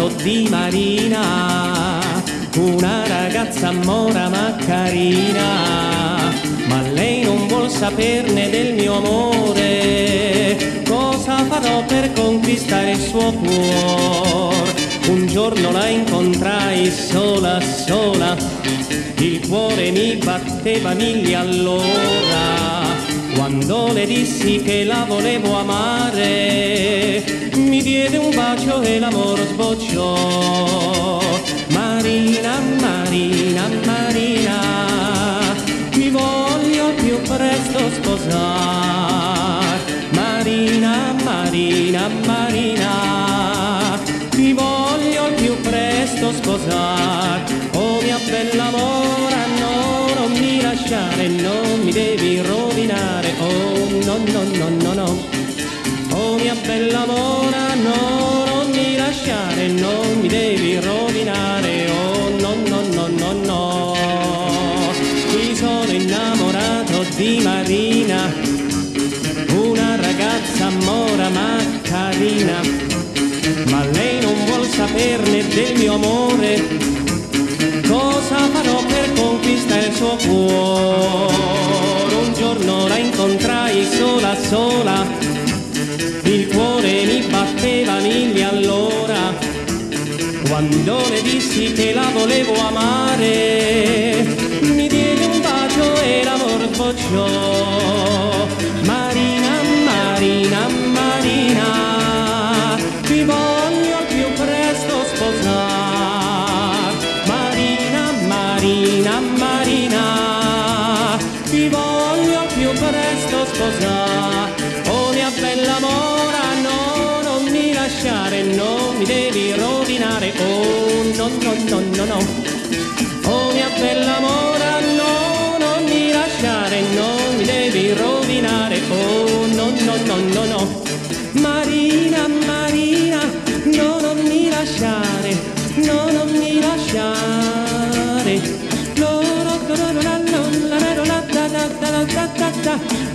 innamorato di Marina, una ragazza mora ma carina, ma lei non vuol saperne del mio amore. Cosa farò per conquistare il suo cuore? Un giorno la incontrai sola, sola, il cuore mi batteva mille all'ora. Quando le dissi che la volevo amare, mi diede un bacio e l'amore sbocciò. Marina, Marina, Marina, ti voglio più presto sposare. Marina, Marina, Marina, ti voglio più presto sposare. Oh mia bella mora, no, non mi lasciare, non mi devi rovinare. Oh no, no, no, no, no. Oh mia bella mora, no, non mi lasciare, non mi devi rovinare. Oh no, no, no, no, no. Mi sono innamorato di Marina, una ragazza mora ma carina, ma lei non vuol saperne del mio amore. Cosa farò per conquistare il suo cuore? Un giorno la incontrai sola, sola, il cuore mi batteva mille all'ora. Quando le dissi che la volevo amare, mi diede un bacio e l'amor sbocciò. Marina, Marina, Marina, ti voglio al più presto sposare. Marina, Marina, Marina, ti voglio al più presto sposare. Oh mia bella mora, no, non mi lasciare, non mi devi rovinare. Oh no, no, no, no, no. Oh mia bella mora, no, non mi lasciare, non mi devi rovinare. Oh no, no, no, no, no. Marina, Marina, no, non mi lasciare, no, non mi lasciare. Lo, lo, lo, lo, lo, lo, lo, lo, lo, lo, lo, lo, lo, lo, lo, lo,